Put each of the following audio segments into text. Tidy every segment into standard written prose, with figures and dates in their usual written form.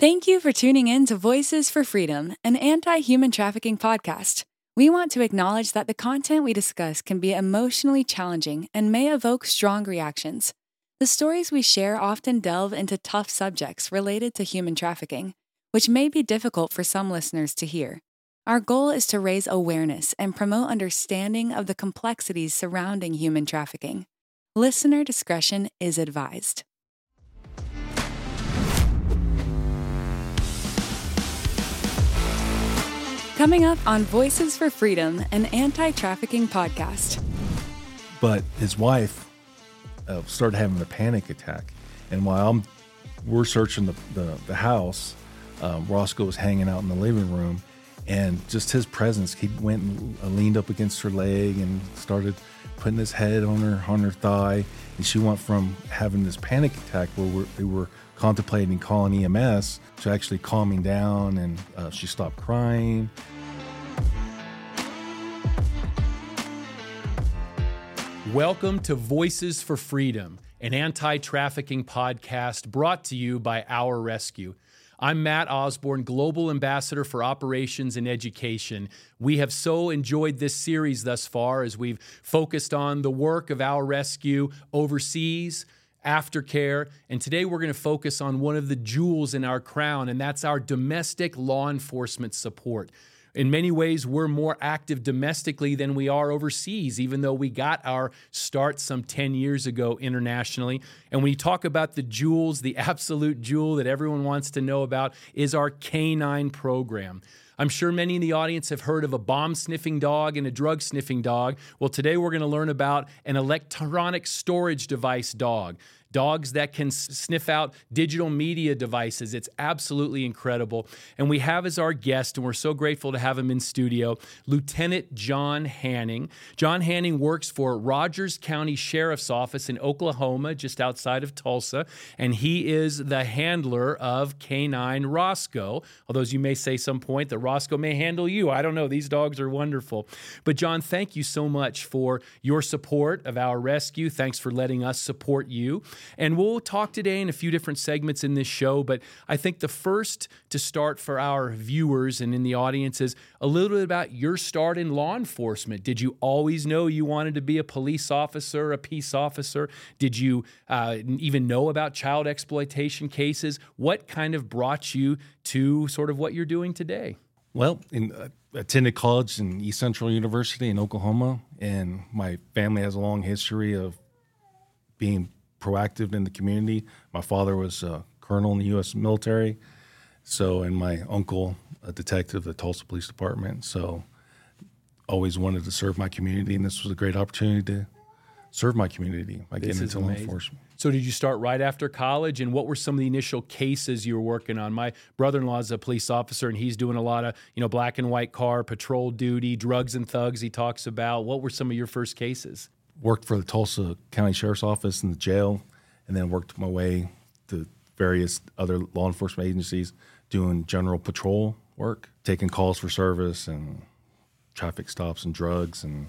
Thank you for tuning in to Voices for Freedom, an anti-human trafficking podcast. We want to acknowledge that the content we discuss can be emotionally challenging and may evoke strong reactions. The stories we share often delve into tough subjects related to human trafficking, which may be difficult for some listeners to hear. Our goal is to raise awareness and promote understanding of the complexities surrounding human trafficking. Listener discretion is advised. Coming up on Voices for Freedom, an anti-trafficking podcast. But his wife started having a panic attack. And while we're searching the house, Roscoe was hanging out in the living room. And just his presence, he went and leaned up against her leg and started putting his head on her thigh. And she went from having this panic attack where we were contemplating calling EMS to actually calming down, and she stopped crying. Welcome to Voices for Freedom, an anti-trafficking podcast brought to you by Our Rescue. I'm Matt Osborne, Global Ambassador for Operations and Education. We have so enjoyed this series thus far as we've focused on the work of Our Rescue overseas, aftercare, and today we're going to focus on one of the jewels in our crown, and that's our domestic law enforcement support. In many ways, we're more active domestically than we are overseas, even though we got our start some 10 years ago internationally. And when you talk about the jewels, the absolute jewel that everyone wants to know about is our K9 program. I'm sure many in the audience have heard of a bomb-sniffing dog and a drug-sniffing dog. Well, today we're going to learn about an electronic storage device dog. Dogs that can sniff out digital media devices. It's absolutely incredible. And we have as our guest, and we're so grateful to have him in studio, Lieutenant John Hanning. John Hanning works for Rogers County Sheriff's Office in Oklahoma, just outside of Tulsa, and he is the handler of K9 Roscoe. Although, as you may say some point, that Roscoe may handle you. I don't know. These dogs are wonderful. But John, thank you so much for your support of Our Rescue. Thanks for letting us support you. And we'll talk today in a few different segments in this show, but I think the first to start for our viewers and in the audience is a little bit about your start in law enforcement. Did you always know you wanted to be a police officer, a peace officer? Did you even know about child exploitation cases? What kind of brought you to sort of what you're doing today? Well, attended college in East Central University in Oklahoma, and my family has a long history of being proactive in the community. My father was a colonel in the U.S. military, and my uncle, a detective at the Tulsa Police Department. So always wanted to serve my community, and this was a great opportunity to serve my community by getting into law enforcement. So did you start right after college, and what were some of the initial cases you were working on? My brother-in-law is a police officer, and he's doing a lot of, black and white car patrol duty, drugs and thugs he talks about. What were some of your first cases? Worked for the Tulsa County Sheriff's Office in the jail, and then worked my way to various other law enforcement agencies doing general patrol work, taking calls for service and traffic stops and drugs and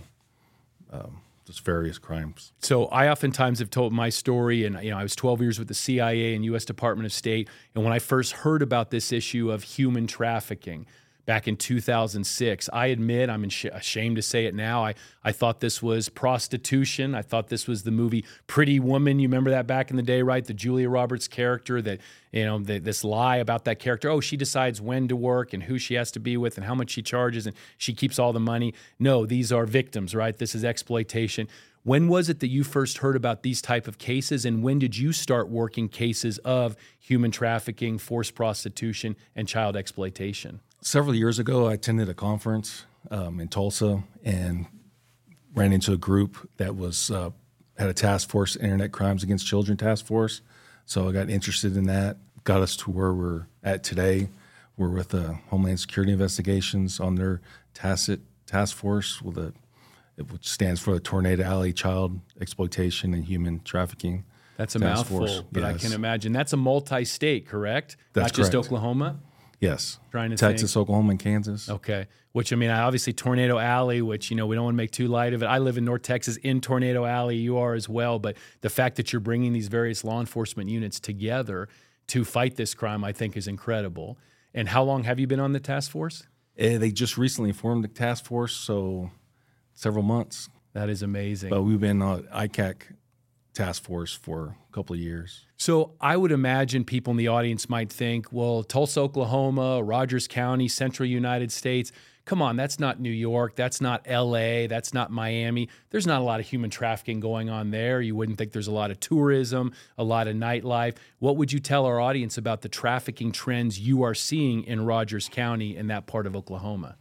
just various crimes. So I oftentimes have told my story, and I was 12 years with the CIA and U.S. Department of State, and when I first heard about this issue of human trafficking back in 2006. I admit, I'm ashamed to say it now, I thought this was prostitution. I thought this was the movie Pretty Woman. You remember that back in the day, right? The Julia Roberts character that, this lie about that character. Oh, she decides when to work and who she has to be with and how much she charges and she keeps all the money. No, these are victims, right? This is exploitation. When was it that you first heard about these type of cases, and when did you start working cases of human trafficking, forced prostitution, and child exploitation? Several years ago, I attended a conference in Tulsa and ran into a group that was had a task force, Internet Crimes Against Children task force. So I got interested in that, got us to where we're at today. We're with Homeland Security Investigations on their task force, which stands for the Tornado Alley Child Exploitation and Human Trafficking. That's a mouthful, but yes. I can imagine. That's a multi-state, correct? That's Not just correct. Oklahoma? Yes. Texas, think. Oklahoma, and Kansas. Okay. Which, obviously Tornado Alley, which, we don't want to make too light of it. I live in North Texas in Tornado Alley. You are as well. But the fact that you're bringing these various law enforcement units together to fight this crime, I think is incredible. And how long have you been on the task force? They just recently formed the task force, so several months. That is amazing. But we've been on ICAC task force for a couple of years. So I would imagine people in the audience might think, well, Tulsa, Oklahoma, Rogers County, central United States, come on, that's not New York, that's not LA, that's not Miami. There's not a lot of human trafficking going on there. You wouldn't think there's a lot of tourism, a lot of nightlife. What would you tell our audience about the trafficking trends you are seeing in Rogers County and that part of Oklahoma?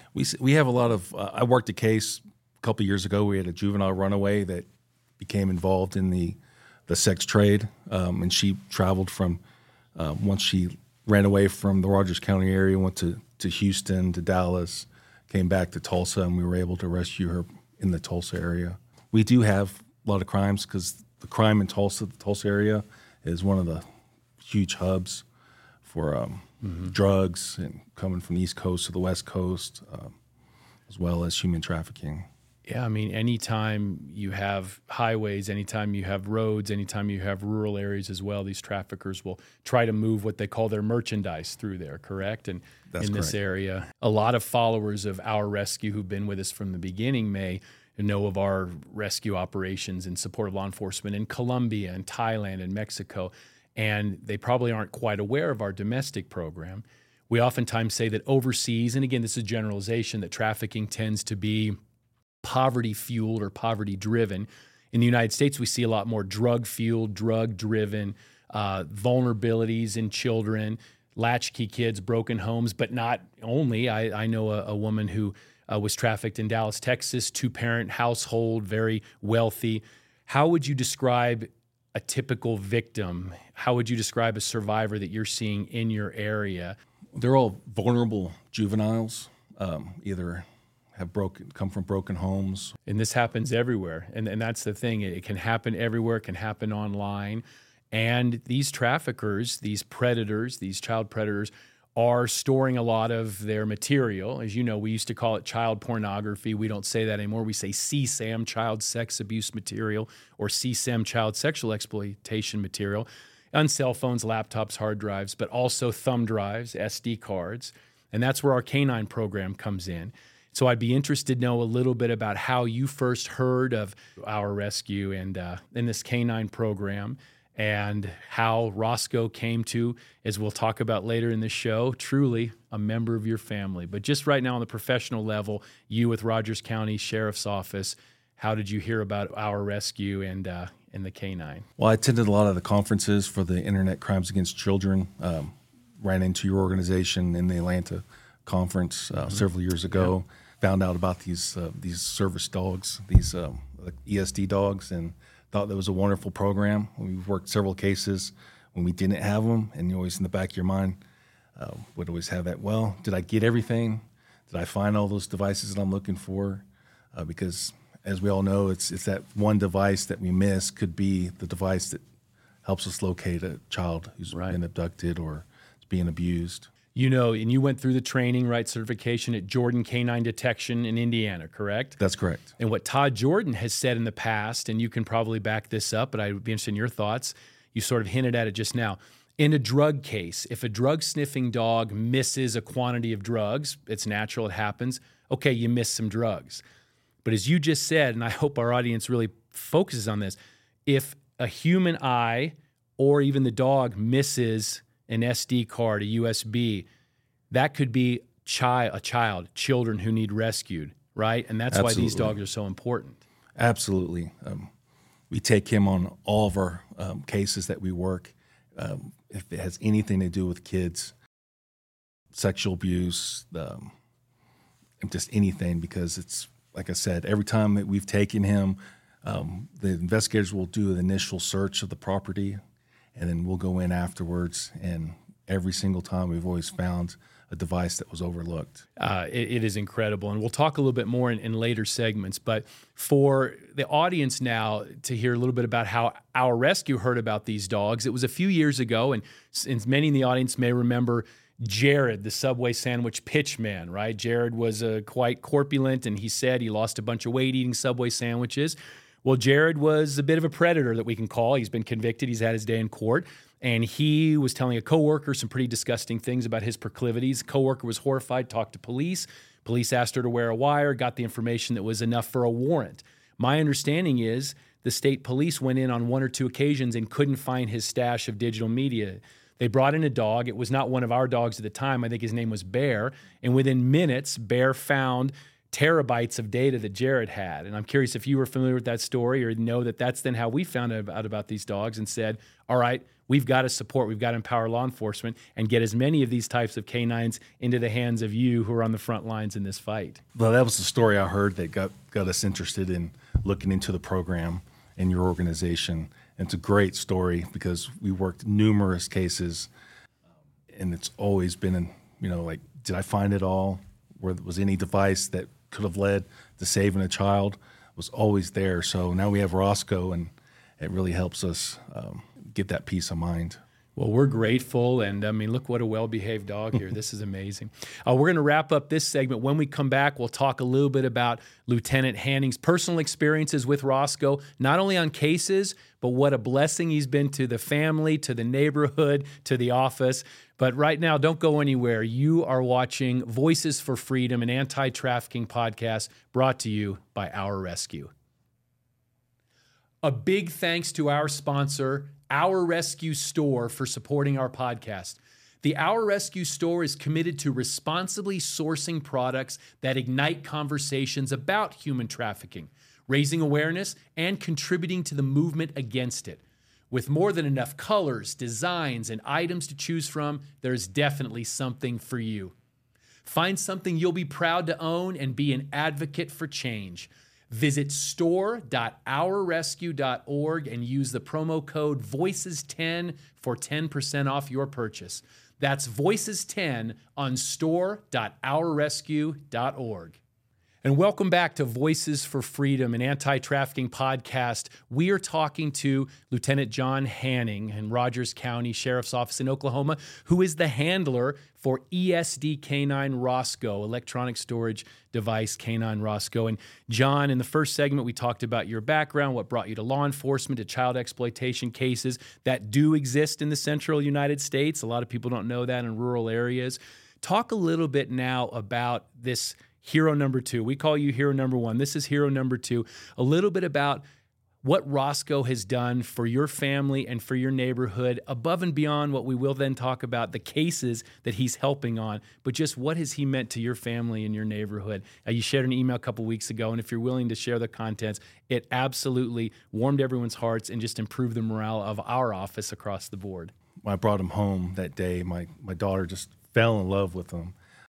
We have a lot of, I worked a case a couple of years ago. We had a juvenile runaway that became involved in the sex trade, and she traveled from, once she ran away from the Rogers County area, went to Houston, to Dallas, came back to Tulsa, and we were able to rescue her in the Tulsa area. We do have a lot of crimes because the crime in Tulsa, the Tulsa area, is one of the huge hubs for drugs and coming from the East Coast to the West Coast, as well as human trafficking. Yeah, I mean, anytime you have highways, anytime you have roads, anytime you have rural areas as well, these traffickers will try to move what they call their merchandise through there, correct? And That's in this correct. area, a lot of followers of Our Rescue who've been with us from the beginning may know of our rescue operations in support of law enforcement in Colombia and Thailand and Mexico, and they probably aren't quite aware of our domestic program. We oftentimes say that overseas, and again, this is a generalization, that trafficking tends to be poverty-fueled or poverty-driven. In the United States, we see a lot more drug-fueled, drug-driven vulnerabilities in children, latchkey kids, broken homes, but not only. I know a woman who was trafficked in Dallas, Texas, two-parent household, very wealthy. How would you describe a typical victim? How would you describe a survivor that you're seeing in your area? They're all vulnerable juveniles, either have come from broken homes. And this happens everywhere. And that's the thing. It can happen everywhere. It can happen online. And these traffickers, these predators, these child predators, are storing a lot of their material. As you know, we used to call it child pornography. We don't say that anymore. We say CSAM, child sex abuse material, or CSAM, child sexual exploitation material, on cell phones, laptops, hard drives, but also thumb drives, SD cards. And that's where our K9 program comes in. So I'd be interested to know a little bit about how you first heard of Our Rescue and in this K9 program, and how Roscoe came to, as we'll talk about later in the show, truly a member of your family. But just right now on the professional level, you with Rogers County Sheriff's Office, how did you hear about Our Rescue and the K9? Well, I attended a lot of the conferences for the Internet Crimes Against Children, ran into your organization in the Atlanta conference several years ago. Yeah. Found out about these service dogs, these ESD dogs, and thought that was a wonderful program. We've worked several cases when we didn't have them, and you always in the back of your mind would always have that, well, did I get everything? Did I find all those devices that I'm looking for? Because as we all know, it's that one device that we miss could be the device that helps us locate a child who's been abducted or is being abused. You know, and you went through the training, right, certification at Jordan Canine Detection in Indiana, correct? That's correct. And what Todd Jordan has said in the past, and you can probably back this up, but I would be interested in your thoughts. You sort of hinted at it just now. In a drug case, if a drug-sniffing dog misses a quantity of drugs, it's natural, it happens. Okay, you miss some drugs. But as you just said, and I hope our audience really focuses on this, if a human eye or even the dog misses an SD card, a USB, that could be children who need rescued, right? And that's Absolutely. Why these dogs are so important. Absolutely. We take him on all of our cases that we work. If it has anything to do with kids, sexual abuse, just anything, because it's, like I said, every time that we've taken him, the investigators will do an initial search of the property, and then we'll go in afterwards, and every single time we've always found a device that was overlooked. It is incredible, and we'll talk a little bit more in later segments. But for the audience now to hear a little bit about how Our Rescue heard about these dogs, it was a few years ago, and many in the audience may remember Jared, the Subway sandwich pitchman, right? Jared was quite corpulent, and he said he lost a bunch of weight eating Subway sandwiches. Well, Jared was a bit of a predator that we can call. He's been convicted. He's had his day in court. And he was telling a coworker some pretty disgusting things about his proclivities. Coworker was horrified, talked to police. Police asked her to wear a wire, got the information that was enough for a warrant. My understanding is the state police went in on 1 or 2 occasions and couldn't find his stash of digital media. They brought in a dog. It was not one of our dogs at the time. I think his name was Bear. And within minutes, Bear found terabytes of data that Jared had. And I'm curious if you were familiar with that story or know that that's then how we found out about these dogs and said, all right, we've got to support, we've got to empower law enforcement and get as many of these types of canines into the hands of you who are on the front lines in this fight. Well, that was the story I heard that got us interested in looking into the program in your organization. And it's a great story because we worked numerous cases, and it's always been, like, did I find it all? Was any device that could have led to saving a child was always there. So now we have Roscoe, and it really helps us get that peace of mind. Well, we're grateful, and I mean, look what a well-behaved dog here. This is amazing. We're going to wrap up this segment. When we come back, we'll talk a little bit about Lieutenant Hanning's personal experiences with Roscoe, not only on cases, but what a blessing he's been to the family, to the neighborhood, to the office. But right now, don't go anywhere. You are watching Voices for Freedom, an anti-trafficking podcast brought to you by Our Rescue. A big thanks to our sponsor, Our Rescue Store, for supporting our podcast. The Our Rescue Store is committed to responsibly sourcing products that ignite conversations about human trafficking, raising awareness, and contributing to the movement against it. With more than enough colors, designs, and items to choose from, there's definitely something for you. Find something you'll be proud to own and be an advocate for change. Visit store.ourrescue.org and use the promo code VOICES10 for 10% off your purchase. That's VOICES10 on store.ourrescue.org. And welcome back to Voices for Freedom, an anti-trafficking podcast. We are talking to Lieutenant John Hanning in Rogers County Sheriff's Office in Oklahoma, who is the handler for ESD Canine Roscoe, electronic storage device Canine Roscoe. And John, in the first segment, we talked about your background, what brought you to law enforcement, to child exploitation cases that do exist in the central United States. A lot of people don't know that in rural areas. Talk a little bit now about this hero number 2. We call you hero number 1. This is hero number 2. A little bit about what Roscoe has done for your family and for your neighborhood, above and beyond what we will then talk about, the cases that he's helping on, but just what has he meant to your family and your neighborhood. You shared an email a couple weeks ago, and if you're willing to share the contents, it absolutely warmed everyone's hearts and just improved the morale of our office across the board. When I brought him home that day, my daughter just fell in love with him.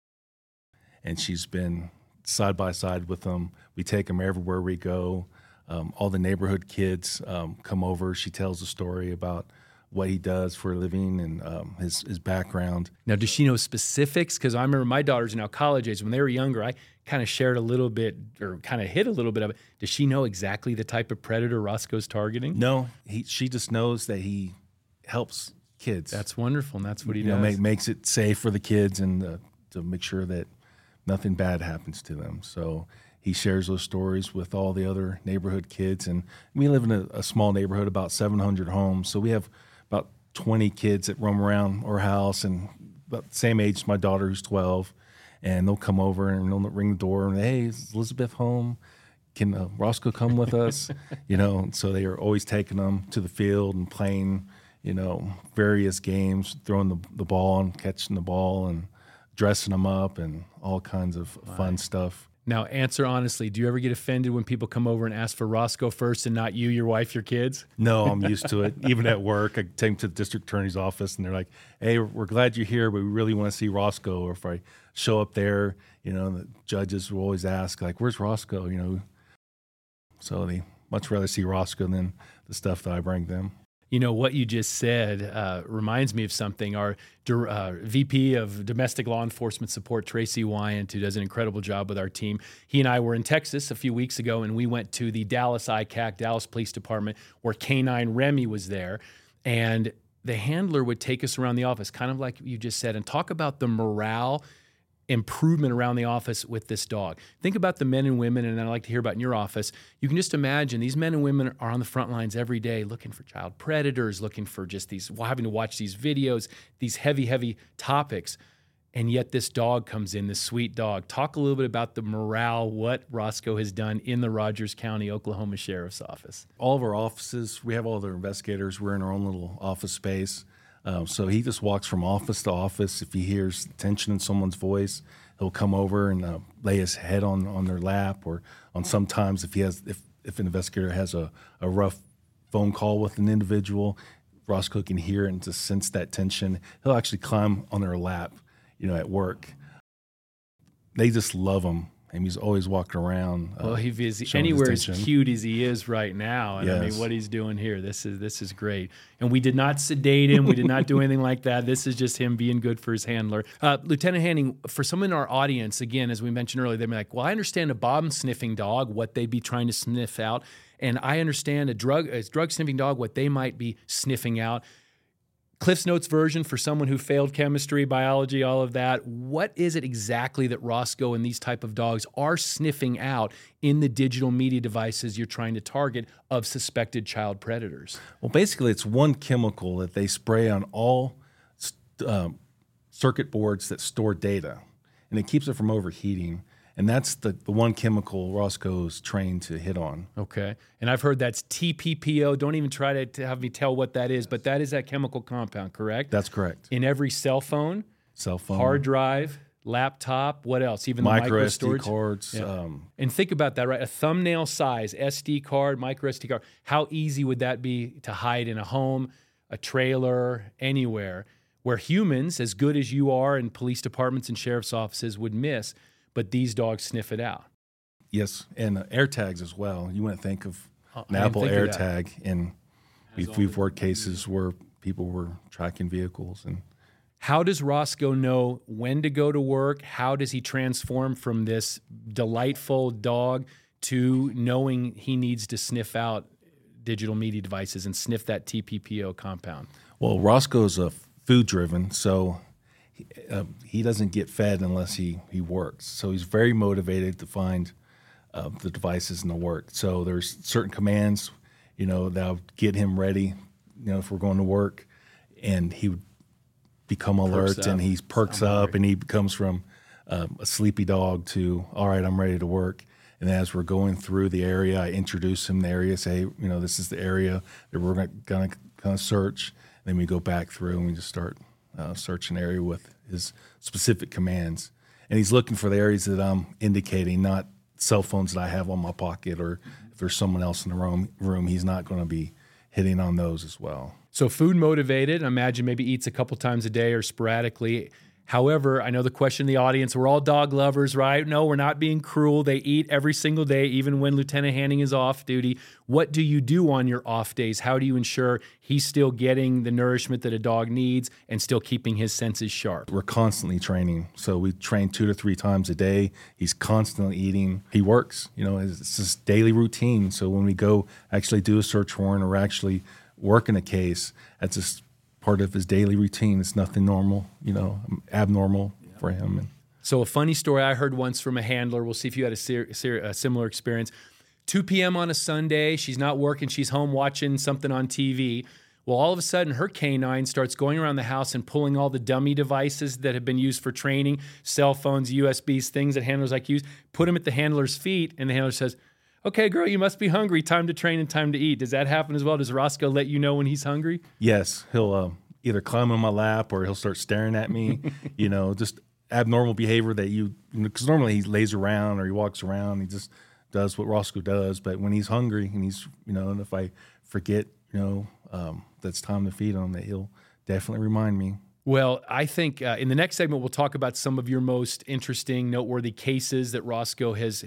And she's been side by side with him. We take him everywhere we go. All the neighborhood kids come over. She tells a story about what he does for a living and his background. Now, does she know specifics? Because I remember my daughters are now college age. When they were younger, I kind of shared a little bit or kind of hit a little bit of it. Does she know exactly the type of predator Roscoe's targeting? No, she just knows that he helps kids. That's wonderful, and that's what he does. Makes it safe for the kids and to make sure that nothing bad happens to them. So he shares those stories with all the other neighborhood kids. And we live in a small neighborhood, about 700 homes. So we have about 20 kids that roam around our house and about the same age as my daughter, who's 12. And they'll come over and they'll ring the door and, hey, is Elizabeth home? Can Roscoe come with us? So they are always taking them to the field and playing, various games, throwing the ball and catching the ball and dressing them up and all kinds of fun stuff. Now, answer honestly, do you ever get offended when people come over and ask for Roscoe first and not you, your wife, your kids? No, I'm used to it. Even at work, I take them to the district attorney's office and they're like, hey, we're glad you're here, but we really want to see Roscoe. Or if I show up there, the judges will always ask, like, where's Roscoe? So they much rather see Roscoe than the stuff that I bring them. What you just said reminds me of something. Our VP of Domestic Law Enforcement Support, Tracy Wyant, who does an incredible job with our team, he and I were in Texas a few weeks ago, and we went to the Dallas ICAC, Dallas Police Department, where Canine Remy was there. And the handler would take us around the office, kind of like you just said, and talk about the morale improvement around the office with this dog. Think about the men and women, and I'd like to hear about in your office. You can just imagine these men and women are on the front lines every day looking for child predators, looking for just these, having to watch these videos, these heavy, heavy topics. And yet this dog comes in, this sweet dog. Talk a little bit about the morale, what Roscoe has done in the Rogers County, Oklahoma Sheriff's Office. All of our offices, we have all the investigators. We're in our own little office space. So he just walks from office to office. If he hears tension in someone's voice, he'll come over and lay his head on their lap, or on sometimes if an investigator has a rough phone call with an individual, Roscoe can hear it and just sense that tension. He'll actually climb on their lap, at work. They just love him. And he's always walking around. Well, he's anywhere as cute as he is right now. And yes. I mean, what he's doing here, this is great. And we did not sedate him. We did not do anything like that. This is just him being good for his handler. Lieutenant Hanning, for someone in our audience, again, as we mentioned earlier, they'd be like, well, I understand a bomb-sniffing dog, what they'd be trying to sniff out. And I understand a drug-sniffing dog, what they might be sniffing out. Cliff's Notes version for someone who failed chemistry, biology, all of that. What is it exactly that Roscoe and these type of dogs are sniffing out in the digital media devices you're trying to target of suspected child predators? Well, basically, it's one chemical that they spray on all circuit boards that store data, and it keeps it from overheating. And that's the one chemical Roscoe's trained to hit on. Okay. And I've heard that's TPPO. Don't even try to have me tell what that is, but that is that chemical compound, correct? That's correct. In every cell phone, hard drive, laptop, what else? Even the micro storage SD cards. Yeah. And think about that, right? A thumbnail size SD card, micro SD card. How easy would that be to hide in a home, a trailer, anywhere, where humans, as good as you are in police departments and sheriff's offices, would miss, but these dogs sniff it out. Yes, and AirTags as well. You wouldn't think of an Apple AirTag, and we've worked cases where people were tracking vehicles. And how does Roscoe know when to go to work? How does he transform from this delightful dog to knowing he needs to sniff out digital media devices and sniff that TPPO compound? Well, Roscoe's food-driven, so he doesn't get fed unless he works. So he's very motivated to find the devices and the work. So there's certain commands, that'll get him ready, if we're going to work, and he would become alert and he perks up and he becomes from a sleepy dog to, all right, I'm ready to work. And as we're going through the area, I introduce him to the area, say, this is the area that we're going to kind of search. And then we go back through and we just start search an area with his specific commands. And he's looking for the areas that I'm indicating, not cell phones that I have on my pocket, or if there's someone else in the room, he's not going to be hitting on those as well. So food motivated, I imagine maybe eats a couple times a day or sporadically. However, I know the question in the audience, we're all dog lovers, right? No, we're not being cruel. They eat every single day, even when Lieutenant Hanning is off duty. What do you do on your off days? How do you ensure he's still getting the nourishment that a dog needs and still keeping his senses sharp? We're constantly training. So we train 2 to 3 times a day. He's constantly eating. He works. It's his daily routine. So when we go actually do a search warrant or actually work in a case, that's just part of his daily routine. It's nothing normal, abnormal for him. So a funny story I heard once from a handler, we'll see if you had a similar experience. 2 p.m. on a Sunday, she's not working, she's home watching something on TV. Well, all of a sudden, her canine starts going around the house and pulling all the dummy devices that have been used for training, cell phones, USBs, things that handlers like use, put them at the handler's feet, and the handler says, okay, girl, you must be hungry. Time to train and time to eat. Does that happen as well? Does Roscoe let you know when he's hungry? Yes. He'll either climb on my lap or he'll start staring at me, just abnormal behavior that because normally he lays around or he walks around. He just does what Roscoe does. But when he's hungry and he's, and if I forget, that's time to feed him, that he'll definitely remind me. Well, I think in the next segment, we'll talk about some of your most interesting, noteworthy cases that Roscoe has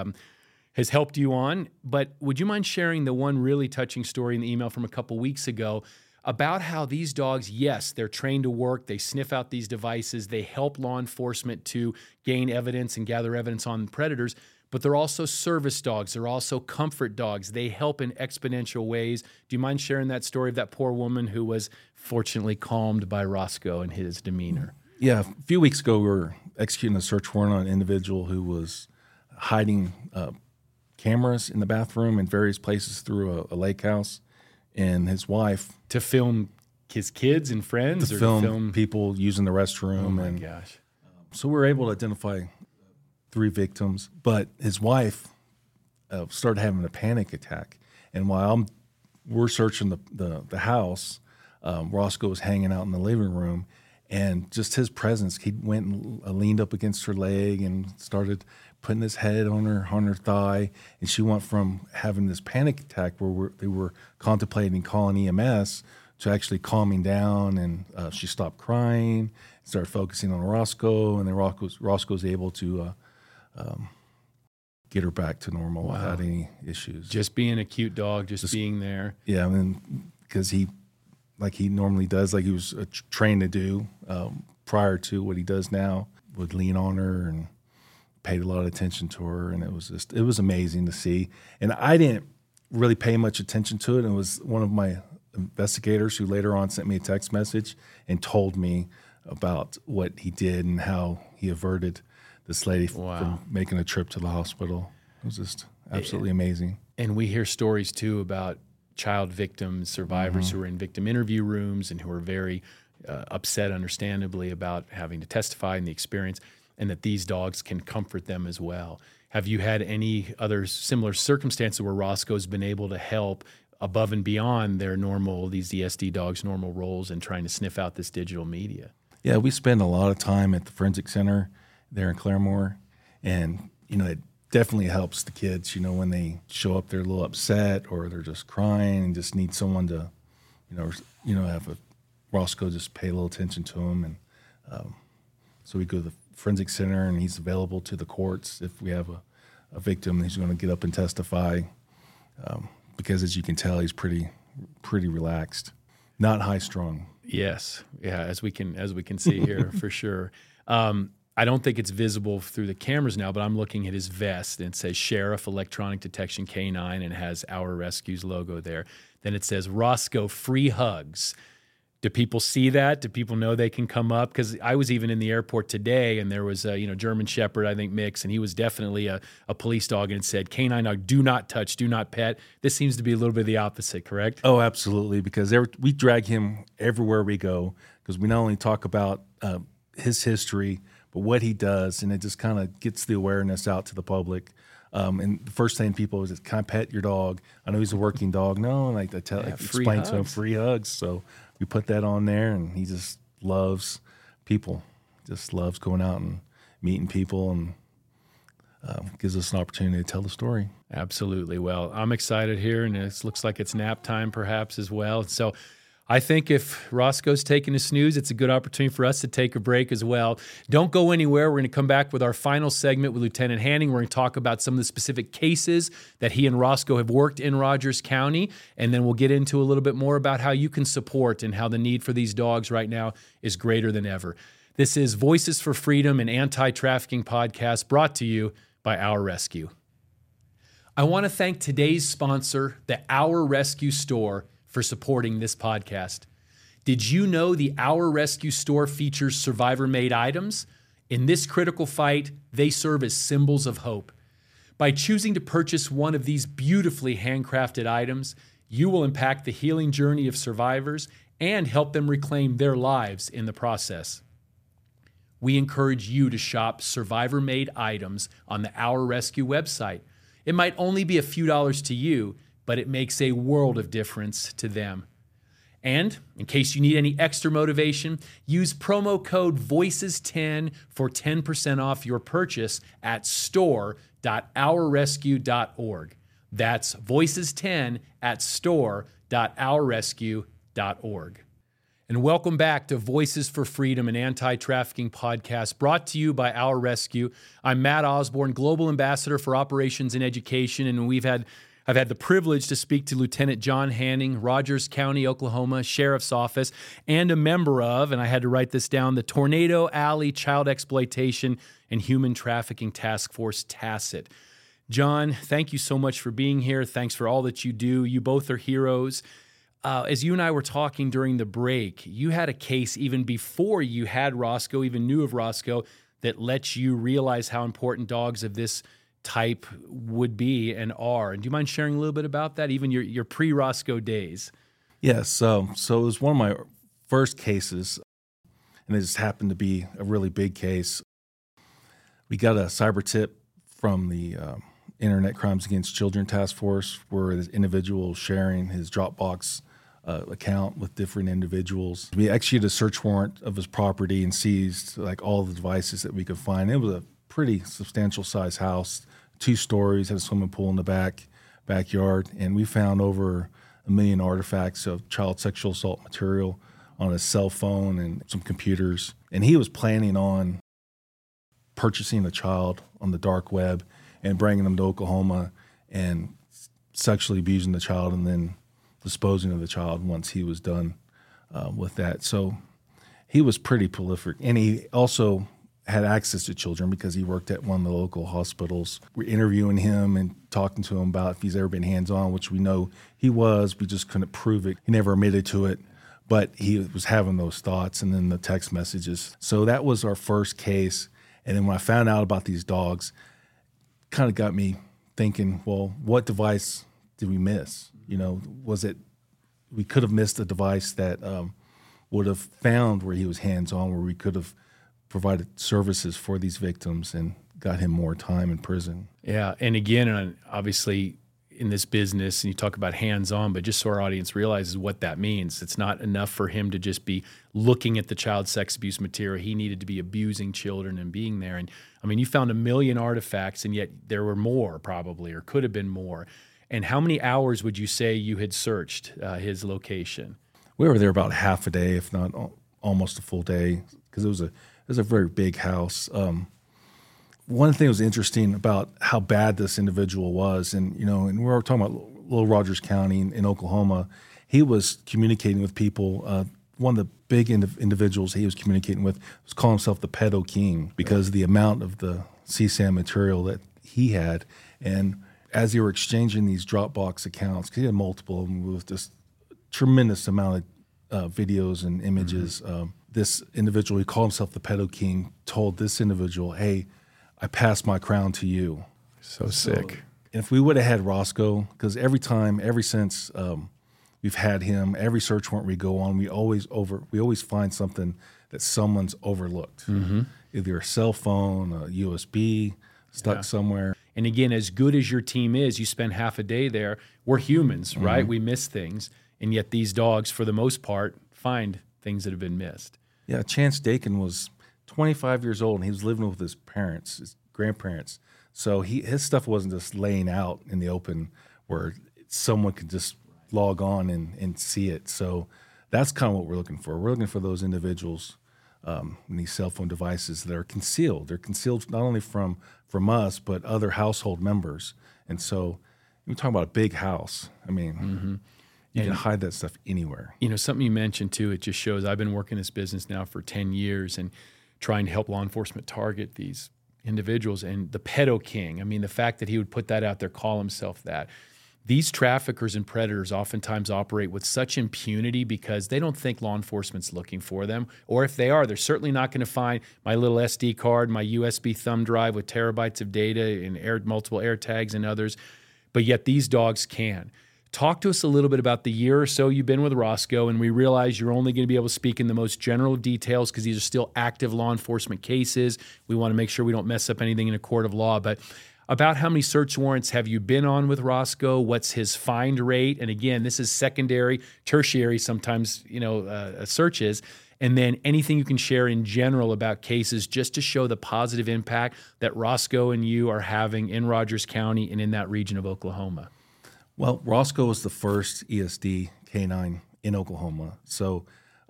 helped you on. But would you mind sharing the one really touching story in the email from a couple weeks ago about how these dogs, yes, they're trained to work, they sniff out these devices, they help law enforcement to gain evidence and gather evidence on predators, but they're also service dogs, they're also comfort dogs. They help in exponential ways. Do you mind sharing that story of that poor woman who was fortunately calmed by Roscoe and his demeanor? Yeah, a few weeks ago, we were executing a search warrant on an individual who was hiding cameras in the bathroom in various places through a lake house, and his wife To film his kids and friends, to or film, to film people using the restroom. Oh my and gosh! So we were able to identify 3 victims, but his wife started having a panic attack, and while we're searching the house, Roscoe was hanging out in the living room. And just his presence, he went and leaned up against her leg and started putting his head on her thigh. And she went from having this panic attack where they were contemplating calling EMS to actually calming down. And she stopped crying, started focusing on Roscoe, and then Roscoe was able to get her back to normal without any issues. Just being a cute dog, just being there. Yeah, I mean, because he normally does, like he was trained to do prior to what he does now, would lean on her and paid a lot of attention to her. And it was amazing to see. And I didn't really pay much attention to it. It was one of my investigators who later on sent me a text message and told me about what he did and how he averted this lady from making a trip to the hospital. It was just absolutely amazing. And we hear stories too about child victims, survivors who are in victim interview rooms and who are very upset, understandably, about having to testify in the experience, and that these dogs can comfort them as well. Have you had any other similar circumstances where Roscoe's been able to help above and beyond these ESD dogs' normal roles in trying to sniff out this digital media? Yeah, we spend a lot of time at the Forensic Center there in Claremore, and it definitely helps the kids, when they show up, they're a little upset or they're just crying and just need someone to, have Roscoe just pay a little attention to them. And so we go to the Forensic Center, and he's available to the courts if we have a victim. He's going to get up and testify because, as you can tell, he's pretty relaxed, not high strung. Yes, yeah, as we can see here for sure. I don't think it's visible through the cameras now, but I'm looking at his vest, and it says Sheriff Electronic Detection K9 and has Our Rescues logo there. Then it says Roscoe Free Hugs. Do people see that? Do people know they can come up? Because I was even in the airport today, and there was a German Shepherd, I think mix, and he was definitely a police dog, and it said K9 dog, do not touch, do not pet. This seems to be a little bit of the opposite, correct? Oh, absolutely, because we drag him everywhere we go, because we not only talk about his history, but what he does, and it just kind of gets the awareness out to the public. And the first thing people is, can I pet your dog? I know he's a working dog. No, and I explain to him free hugs. So we put that on there, and he just loves people, just loves going out and meeting people, and gives us an opportunity to tell the story. Absolutely. Well, I'm excited here, and it looks like it's nap time perhaps as well. So I think if Roscoe's taking a snooze, it's a good opportunity for us to take a break as well. Don't go anywhere. We're going to come back with our final segment with Lieutenant Hanning. We're going to talk about some of the specific cases that he and Roscoe have worked in Rogers County, and then we'll get into a little bit more about how you can support and how the need for these dogs right now is greater than ever. This is Voices for Freedom, an anti-trafficking podcast brought to you by Our Rescue. I want to thank today's sponsor, the Our Rescue Store, for supporting this podcast. Did you know the Our Rescue Store features survivor-made items? In this critical fight, they serve as symbols of hope. By choosing to purchase one of these beautifully handcrafted items, you will impact the healing journey of survivors and help them reclaim their lives in the process. We encourage you to shop survivor-made items on the Our Rescue website. It might only be a few dollars to you, but it makes a world of difference to them. And in case you need any extra motivation, use promo code VOICES10 for 10% off your purchase at store.ourrescue.org. That's VOICES10 at store.ourrescue.org. And welcome back to Voices for Freedom, an anti-trafficking podcast brought to you by Our Rescue. I'm Matt Osborne, Global Ambassador for Operations and Education, and I've had the privilege to speak to Lieutenant John Hanning, Rogers County, Oklahoma Sheriff's Office, and a member of, and I had to write this down, the Tornado Alley Child Exploitation and Human Trafficking Task Force, TACIT. John, thank you so much for being here. Thanks for all that you do. You both are heroes. as you and I were talking during the break, you had a case even before you had Roscoe, even knew of Roscoe, that lets you realize how important dogs of this type would be and are. And do you mind sharing a little bit about that, even your pre-Roscoe days? Yes. So it was one of my first cases, and it just happened to be a really big case. We got a cyber tip from the Internet Crimes Against Children Task Force, where this individual was sharing his Dropbox account with different individuals. We executed a search warrant of his property and seized like all the devices that we could find. It was a pretty substantial size house, 2 stories, had a swimming pool in the backyard, and we found over 1 million artifacts of child sexual assault material on his cell phone and some computers. And he was planning on purchasing a child on the dark web and bringing them to Oklahoma and sexually abusing the child and then disposing of the child once he was done with that. So he was pretty prolific. And he also had access to children because he worked at one of the local hospitals. We're interviewing him and talking to him about if he's ever been hands-on, which we know he was. We just couldn't prove it. He never admitted to it, but he was having those thoughts and then the text messages. So that was our first case. And then when I found out about these dogs, kind of got me thinking, well, what device did we miss? You know, was it we could have missed a device that would have found where he was hands-on, where we could have provided services for these victims and got him more time in prison. Yeah, and again, obviously in this business, and you talk about hands-on, but just so our audience realizes what that means. It's not enough for him to just be looking at the child sex abuse material. He needed to be abusing children and being there. And I mean, you found 1 million artifacts, and yet there were more probably, or could have been more. And how many hours would you say you had searched his location? We were there about half a day, if not almost a full day, because it was a very big house. One thing that was interesting about how bad this individual was, and and we were talking about Little Rogers County in Oklahoma, he was communicating with people. One of the big individuals he was communicating with was calling himself the pedo king because of the amount of the CSAM material that he had. And as they were exchanging these Dropbox accounts, because he had multiple of them with just tremendous amount of videos and images, this individual, he called himself the pedo king, told this individual, hey, I pass my crown to you. So sick. And if we would have had Roscoe, because ever since we've had him, every search warrant we go on, we always find something that someone's overlooked. Either a cell phone, a USB stuck somewhere. And again, as good as your team is, you spend half a day there. We're humans, right? We miss things. And yet these dogs, for the most part, find things that have been missed. Yeah, Chance Dakin was 25 years old, and he was living with his parents, his grandparents. So his stuff wasn't just laying out in the open where someone could just log on and see it. So that's kind of what we're looking for. We're looking for those individuals in these cell phone devices that are concealed. They're concealed not only from us, but other household members. And so we're talking about a big house. I mean, you can hide that stuff anywhere. Something you mentioned too, it just shows I've been working this business now for 10 years and trying to help law enforcement target these individuals. And the pedo king, I mean, the fact that he would put that out there, call himself that. These traffickers and predators oftentimes operate with such impunity because they don't think law enforcement's looking for them. Or if they are, they're certainly not going to find my little SD card, my USB thumb drive with terabytes of data and multiple air tags and others. But yet these dogs can. Talk to us a little bit about the year or so you've been with Roscoe, and we realize you're only going to be able to speak in the most general details because these are still active law enforcement cases. We want to make sure we don't mess up anything in a court of law. But about how many search warrants have you been on with Roscoe? What's his find rate? And again, this is secondary, tertiary sometimes, searches. And then anything you can share in general about cases just to show the positive impact that Roscoe and you are having in Rogers County and in that region of Oklahoma. Well, Roscoe was the first ESD canine in Oklahoma. So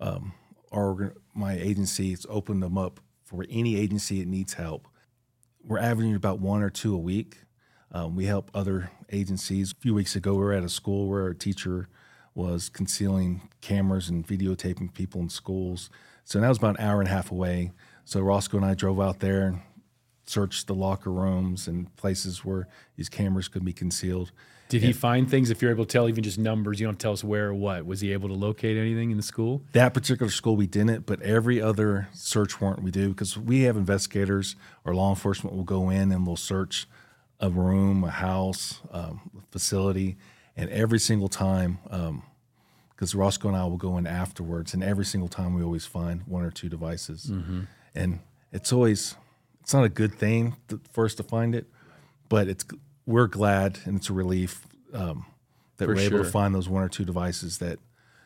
my agency, it's opened them up for any agency that needs help. We're averaging about 1 or 2 a week. We help other agencies. A few weeks ago, we were at a school where a teacher was concealing cameras and videotaping people in schools. So that was about an hour and a half away. So Roscoe and I drove out there and search the locker rooms and places where these cameras could be concealed. Did he find things, if you're able to tell, even just numbers, you don't tell us where or what? Was he able to locate anything in the school? That particular school we didn't, but every other search warrant we do, because we have investigators or law enforcement will go in and we'll search a room, a house, a facility, and every single time, because Roscoe and I will go in afterwards, and every single time we always find one or two devices. Mm-hmm. And it's not a good thing for us to find it, but we're glad, and it's a relief that we're able to find those one or two devices that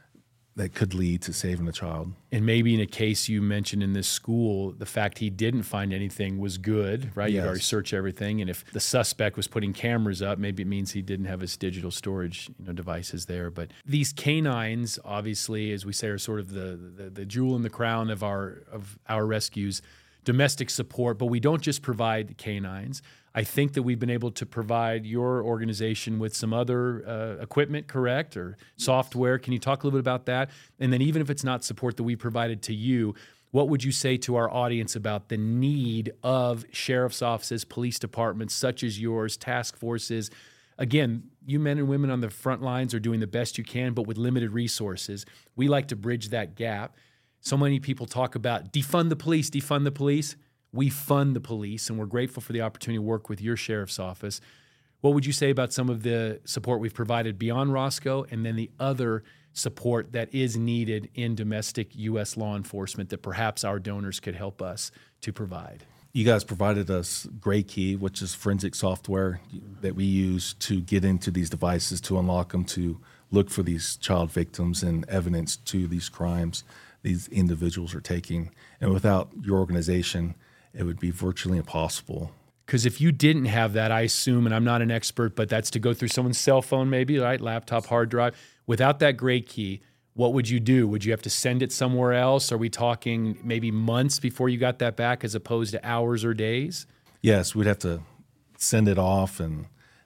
could lead to saving a child. And maybe in a case you mentioned in this school, the fact he didn't find anything was good, right? Yes. You'd already searched everything. And if the suspect was putting cameras up, maybe it means he didn't have his digital storage devices there. But these canines, obviously, as we say, are sort of the jewel in the crown of our rescues, domestic support. But we don't just provide canines. I think that we've been able to provide your organization with some other equipment, correct, or software. Can you talk a little bit about that? And then even if it's not support that we provided to you, what would you say to our audience about the need of sheriff's offices, police departments such as yours, task forces? Again, you men and women on the front lines are doing the best you can, but with limited resources. We like to bridge that gap. So many people talk about defund the police, defund the police. We fund the police, and we're grateful for the opportunity to work with your sheriff's office. What would you say about some of the support we've provided beyond Roscoe, and then the other support that is needed in domestic U.S. law enforcement that perhaps our donors could help us to provide? You guys provided us Gray Key, which is forensic software that we use to get into these devices, to unlock them, to look for these child victims and evidence to these crimes these individuals are taking. And without your organization, it would be virtually impossible. Because if you didn't have that, I assume, and I'm not an expert, but that's to go through someone's cell phone maybe, right? Laptop, hard drive. Without that Gray Key, what would you do? Would you have to send it somewhere else? Are we talking maybe months before you got that back as opposed to hours or days? Yes, we'd have to send it off, and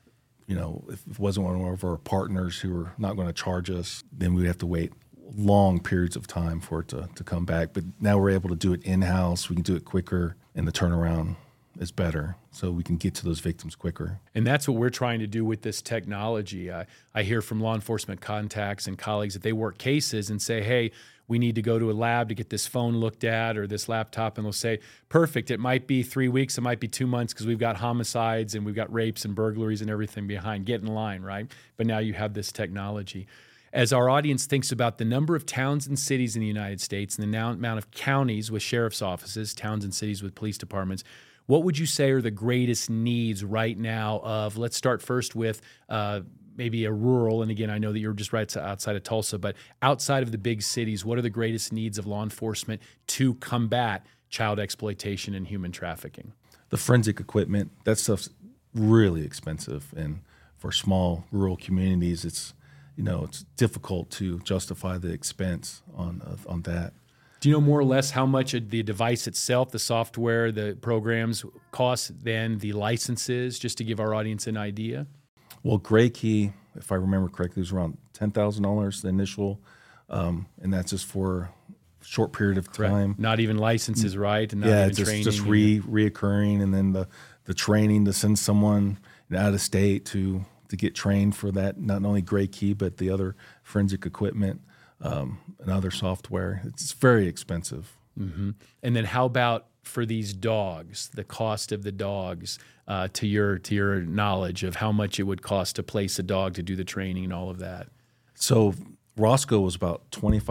if it wasn't one of our partners who were not going to charge us, then we'd have to wait long periods of time for it to come back. But now we're able to do it in-house. We can do it quicker, and the turnaround is better, so we can get to those victims quicker. And that's what we're trying to do with this technology. I hear from law enforcement contacts and colleagues that they work cases and say, hey, we need to go to a lab to get this phone looked at or this laptop, and they'll say, perfect, it might be 3 weeks, it might be 2 months because we've got homicides and we've got rapes and burglaries and everything behind. Get in line, right? But now you have this technology. As our audience thinks about the number of towns and cities in the United States and the amount of counties with sheriff's offices, towns and cities with police departments, what would you say are the greatest needs right now of, let's start first with maybe a rural, and again, I know that you're just right outside of Tulsa, but outside of the big cities, what are the greatest needs of law enforcement to combat child exploitation and human trafficking? The forensic equipment, that stuff's really expensive. And for small rural communities, it's difficult to justify the expense on that. Do you know more or less how much the device itself, the software, the programs cost than the licenses, just to give our audience an idea? Well, Gray Key, if I remember correctly, was around $10,000, the initial, and that's just for a short period of time. Correct. Not even licenses, right? And not even training. Just reoccurring, and then the training to send someone out of state to get trained for that, not only Gray Key, but the other forensic equipment and other software. It's very expensive. Mm-hmm. And then how about for these dogs, the cost of the dogs, to your knowledge of how much it would cost to place a dog to do the training and all of that? So Roscoe was about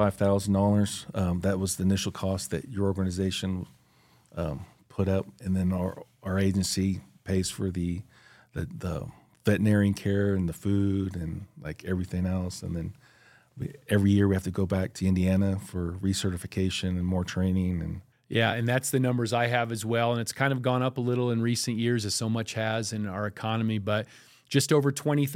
$25,000. That was the initial cost that your organization put up, and then our agency pays for the veterinarian care and the food and like everything else. And then every year we have to go back to Indiana for recertification and more training. And yeah, and that's the numbers I have as well. And it's kind of gone up a little in recent years, as so much has in our economy, but just over $20,000,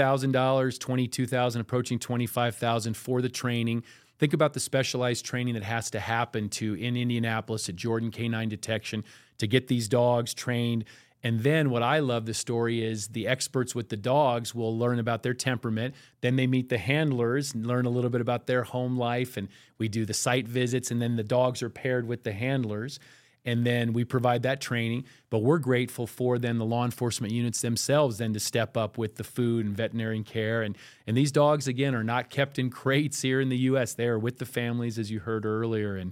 $22,000, approaching $25,000 for the training. Think about the specialized training that has to happen in Indianapolis at Jordan Canine Detection to get these dogs trained. And then what I love the story is the experts with the dogs will learn about their temperament. Then they meet the handlers and learn a little bit about their home life. And we do the site visits, and then the dogs are paired with the handlers. and then we provide that training. But we're grateful for then the law enforcement units themselves then to step up with the food and veterinarian care. And these dogs, again, are not kept in crates here in the U.S. They are with the families, as you heard earlier. And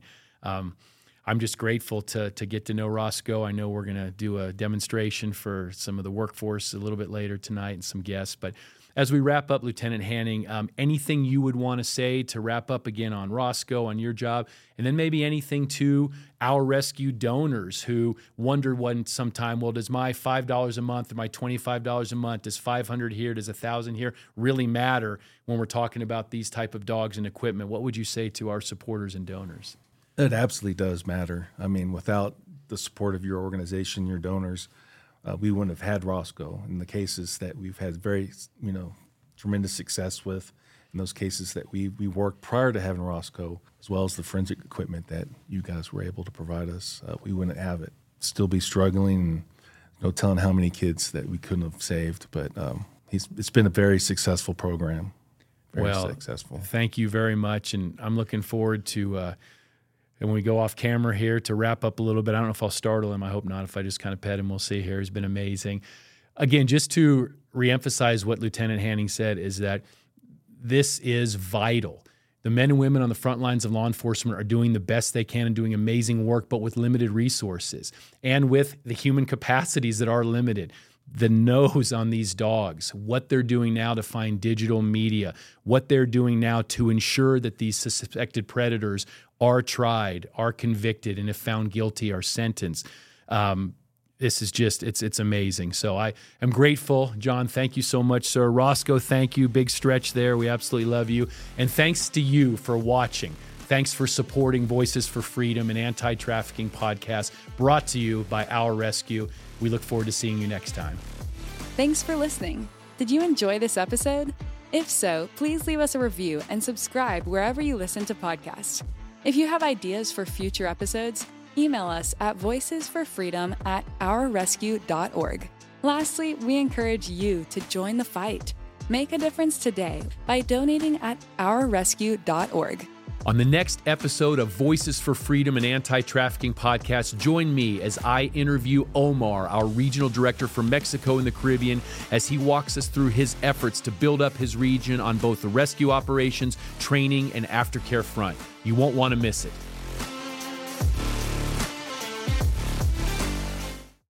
I'm just grateful to get to know Roscoe. I know we're going to do a demonstration for some of the workforce a little bit later tonight and some guests. But as we wrap up, Lieutenant Hanning, anything you would want to say to wrap up again on Roscoe, on your job, and then maybe anything to our rescue donors who wonder sometime, well, does my $5 a month or my $25 a month, does 500 here, does 1,000 here really matter when we're talking about these type of dogs and equipment? What would you say to our supporters and donors? It absolutely does matter. I mean, without the support of your organization, your donors, we wouldn't have had Roscoe. In the cases that we've had very, tremendous success with, in those cases that we worked prior to having Roscoe, as well as the forensic equipment that you guys were able to provide us, we wouldn't have it. Still be struggling, and no telling how many kids that we couldn't have saved. But it's been a very successful program. Very successful. Thank you very much, and I'm looking forward to. And when we go off camera here to wrap up a little bit, I don't know if I'll startle him. I hope not. If I just kind of pet him, we'll see here. He's been amazing. Again, just to reemphasize what Lieutenant Hanning said is that this is vital. The men and women on the front lines of law enforcement are doing the best they can and doing amazing work, but with limited resources and with the human capacities that are limited. The nose on these dogs, what they're doing now to find digital media, what they're doing now to ensure that these suspected predators are tried, are convicted, and if found guilty, are sentenced. This is just, it's amazing. So I am grateful. John, thank you so much, sir. Roscoe, thank you. Big stretch there. We absolutely love you. And thanks to you for watching. Thanks for supporting Voices for Freedom, an anti-trafficking podcast brought to you by Our Rescue. We look forward to seeing you next time. Thanks for listening. Did you enjoy this episode? If so, please leave us a review and subscribe wherever you listen to podcasts. If you have ideas for future episodes, email us at voicesforfreedom@ourrescue.org. Lastly, we encourage you to join the fight. Make a difference today by donating at ourrescue.org. On the next episode of Voices for Freedom, an anti-trafficking podcast, join me as I interview Omar, our regional director for Mexico and the Caribbean, as he walks us through his efforts to build up his region on both the rescue operations, training, and aftercare front. You won't want to miss it.